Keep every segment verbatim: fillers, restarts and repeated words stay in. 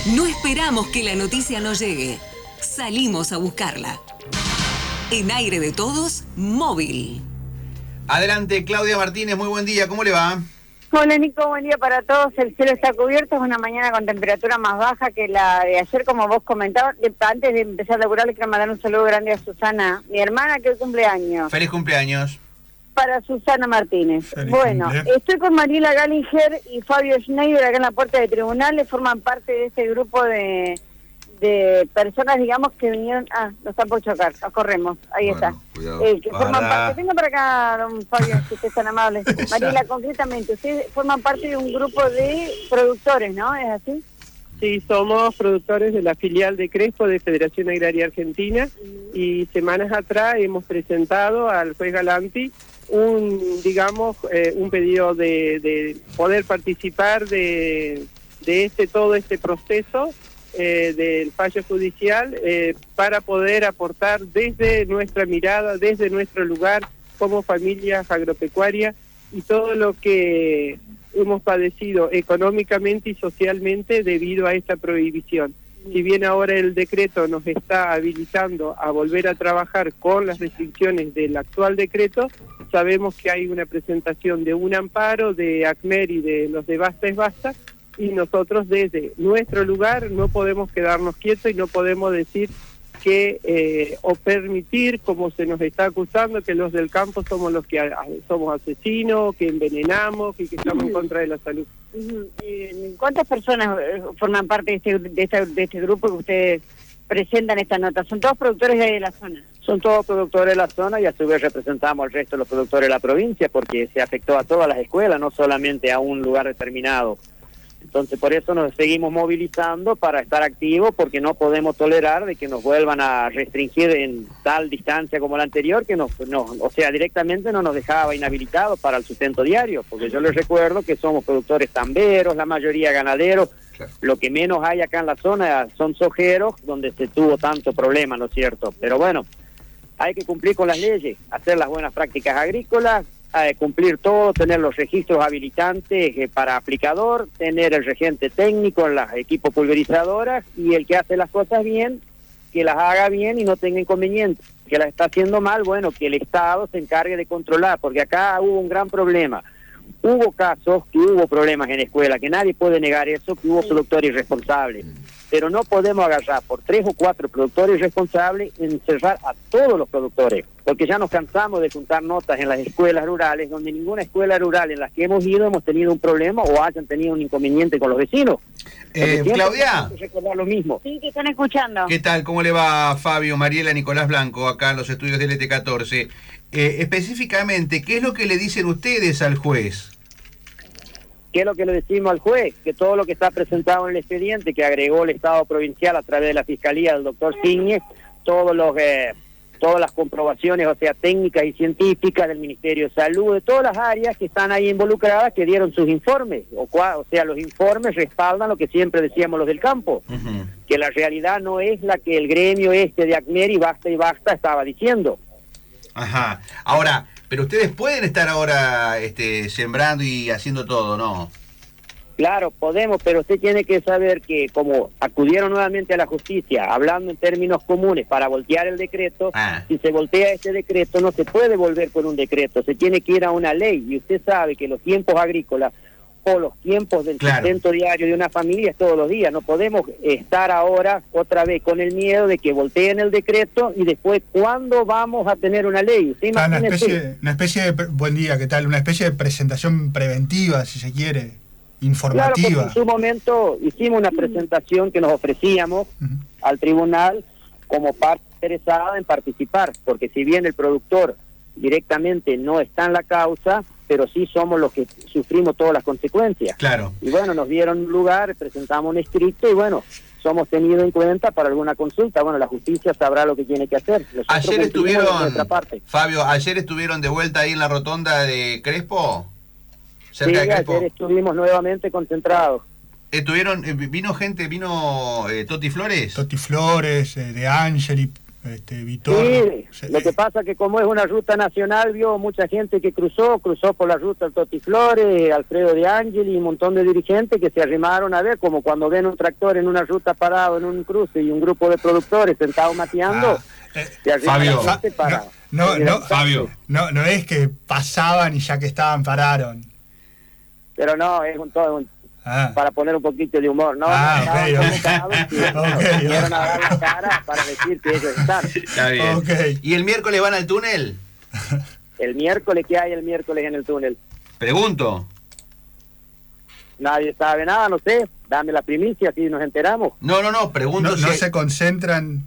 No esperamos que la noticia nos llegue. Salimos a buscarla. En Aire de Todos, móvil. Adelante, Claudia Martínez, muy buen día, ¿cómo le va? Hola Nico, buen día para todos. El cielo está cubierto, es una mañana con temperatura más baja que la de ayer, como vos comentabas. Antes de empezar a laburar, le quiero mandar un saludo grande a Susana, mi hermana, que hoy cumpleaños. Feliz cumpleaños. Para Susana Martínez. Feliz bueno, cumple. Estoy con Mariela Gallinger y Fabio Schneider acá en la puerta de tribunales, forman parte de este grupo de, de personas, digamos, que vinieron... Ah, nos están por chocar, nos corremos, ahí Bueno, está. cuidado. Eh, que forman Para. parte... Venga para acá, don Fabio, si usted es tan amable. Mariela, concretamente, ustedes forman parte de un grupo de productores, ¿no? ¿Es así? Sí, somos productores de la filial de Crespo de Federación Agraria Argentina y semanas atrás hemos presentado al juez Galanti un, digamos, eh, un pedido de, de poder participar de, de este todo este proceso eh, del fallo judicial eh, para poder aportar desde nuestra mirada, desde nuestro lugar como familias agropecuarias y todo lo que hemos padecido económicamente y socialmente debido a esta prohibición. Si bien ahora el decreto nos está habilitando a volver a trabajar con las restricciones del actual decreto, sabemos que hay una presentación de un amparo de ACMER y de los de Basta es Basta, y nosotros desde nuestro lugar no podemos quedarnos quietos y no podemos decir que eh, o permitir, como se nos está acusando, que los del campo somos los que a, a, somos asesinos, que envenenamos y que estamos en contra de la salud. ¿Cuántas personas forman parte de este, de este, de este grupo que ustedes presentan esta nota? ¿Son todos productores de la zona? Son todos productores de la zona y a su vez representamos al resto de los productores de la provincia porque se afectó a todas las escuelas, no solamente a un lugar determinado. Entonces por eso nos seguimos movilizando para estar activos porque no podemos tolerar de que nos vuelvan a restringir en tal distancia como la anterior que nos, nos o sea, directamente no nos dejaba inhabilitados para el sustento diario, porque yo les recuerdo que somos productores tamberos, la mayoría ganaderos, claro. Lo que menos hay acá en la zona son sojeros donde se tuvo tanto problema, ¿no es cierto? Pero bueno, hay que cumplir con las leyes, hacer las buenas prácticas agrícolas, Eh, cumplir todo, tener los registros habilitantes eh, para aplicador, tener el regente técnico en los equipos pulverizadoras y el que hace las cosas bien, que las haga bien y no tenga inconvenientes. Que las está haciendo mal, bueno, que el Estado se encargue de controlar, porque acá hubo un gran problema. Hubo casos que hubo problemas en escuela, que nadie puede negar eso, que hubo productores irresponsables. Pero no podemos agarrar por tres o cuatro productores responsables encerrar a todos los productores, porque ya nos cansamos de juntar notas en las escuelas rurales, donde ninguna escuela rural en las que hemos ido hemos tenido un problema o hayan tenido un inconveniente con los vecinos. Eh, Claudia. Recordar lo mismo. Sí, que están escuchando. ¿Qué tal? ¿Cómo le va Fabio, Mariela, Nicolás Blanco, acá en los estudios del L T catorce? Eh, específicamente, ¿qué es lo que le dicen ustedes al juez? ¿Qué es lo que le decimos al juez? Que todo lo que está presentado en el expediente que agregó el Estado provincial a través de la Fiscalía del doctor Signe, todos los, eh, todas las comprobaciones, o sea, técnicas y científicas del Ministerio de Salud, de todas las áreas que están ahí involucradas, que dieron sus informes, o, cua, o sea, los informes respaldan lo que siempre decíamos los del campo, uh-huh. Que la realidad no es la que el gremio este de ACMER y Basta y Basta estaba diciendo. Ajá, ahora... Pero ustedes pueden estar ahora este, sembrando y haciendo todo, ¿no? Claro, podemos, pero usted tiene que saber que como acudieron nuevamente a la justicia, hablando en términos comunes, para voltear el decreto, ah. Si se voltea este decreto no se puede volver con un decreto, se tiene que ir a una ley, y usted sabe que los tiempos agrícolas o los tiempos del claro. Sustento diario de una familia es todos los días. No podemos estar ahora otra vez con el miedo de que volteen el decreto y después, ¿cuándo vamos a tener una ley? ¿Usted ah, una, especie, una especie de, buen día, ¿qué tal? Una especie de presentación preventiva, si se quiere, informativa. Claro, porque en su momento hicimos una presentación que nos ofrecíamos uh-huh. al tribunal como parte interesada en participar, porque si bien el productor directamente no está en la causa, pero sí somos los que sufrimos todas las consecuencias. Claro. Y bueno, nos dieron lugar, presentamos un escrito y bueno, somos tenidos en cuenta para alguna consulta. Bueno, la justicia sabrá lo que tiene que hacer. Nosotros ayer estuvieron, Fabio, ayer estuvieron de vuelta ahí en la rotonda de Crespo. Cerca sí, de Crespo. Ayer estuvimos nuevamente concentrados. ¿Estuvieron, vino gente, vino eh, Toti Flores? Toti Flores, eh, de Ángel y este, Vitorno. Sí, Se- lo que pasa que como es una ruta nacional, vio mucha gente que cruzó, cruzó por la ruta del Toti Flores, Alfredo de Angeli y un montón de dirigentes que se arrimaron a ver, como cuando ven un tractor en una ruta parado en un cruce y un grupo de productores sentados mateando, Ah, eh, se arrima Fabio, la gente para... no, no, no, Fabio. no, no es que pasaban y ya que estaban pararon. Pero no, es un todo un- Ah, para poner un poquito de humor, ¿no? Ah, Estaban ok, como ok. parados y Ok, vinieron a dar la cara para decir que ellos están. Está bien. ok. ¿Y el miércoles van al túnel? El miércoles, ¿qué hay el miércoles en el túnel? Pregunto. Nadie sabe nada, no sé. Dame la primicia, así nos enteramos. No, no, no, pregunto No, si no hay- se concentran.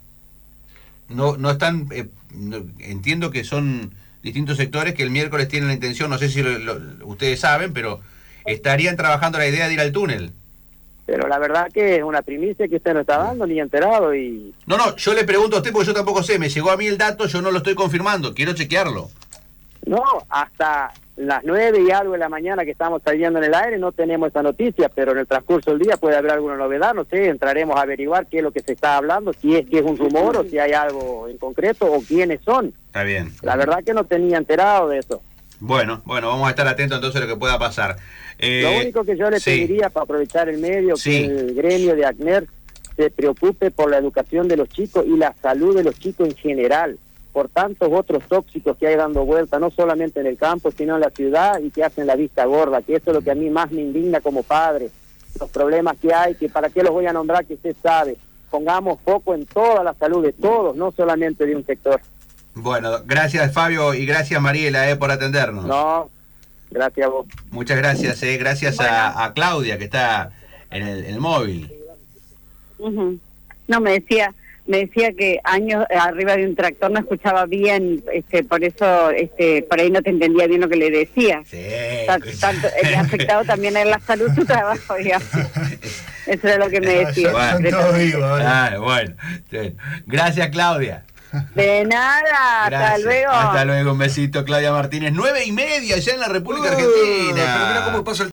no, no están, eh, no- entiendo que son distintos sectores que el miércoles tienen la intención, no sé si lo- lo- ustedes saben, pero estarían trabajando la idea de ir al túnel. Pero la verdad que es una primicia que usted no está dando ni enterado y... No, no, yo le pregunto a usted porque yo tampoco sé, me llegó a mí el dato, yo no lo estoy confirmando, quiero chequearlo. No, hasta las nueve y algo de la mañana que estamos saliendo en el aire no tenemos esa noticia, pero en el transcurso del día puede haber alguna novedad, no sé, entraremos a averiguar qué es lo que se está hablando, si es que es un rumor o si hay algo en concreto o quiénes son. Está bien. La verdad que no tenía enterado de eso. Bueno, bueno, vamos a estar atentos entonces a lo que pueda pasar. Eh, Lo único que yo le sí. pediría para aprovechar el medio, Sí. que el gremio de ACNER se preocupe por la educación de los chicos y la salud de los chicos en general, por tantos otros tóxicos que hay dando vuelta, no solamente en el campo, sino en la ciudad y que hacen la vista gorda, que eso es lo que a mí más me indigna como padre, los problemas que hay, que para qué los voy a nombrar, que usted sabe. Pongamos foco en toda la salud de todos, no solamente de un sector. Bueno, gracias Fabio y gracias Mariela eh, por atendernos. No, gracias a vos. Muchas gracias, eh, gracias a, a Claudia que está en el, en el móvil. Ujú. No, me decía me decía que años arriba de un tractor no escuchaba bien, este por eso este por ahí no te entendía bien lo que le decía. Sí. Ta- Tanto, eh, afectado también en la salud su trabajo, digamos. Eso era lo que me decía. Bueno. Son todos vivos. ahora. Ah, bueno, bueno. Gracias Claudia. De nada, hasta Gracias. luego. Hasta luego, un besito Claudia Martínez. Nueve y media ya en la República Uh, Argentina. pero mira cómo pasa el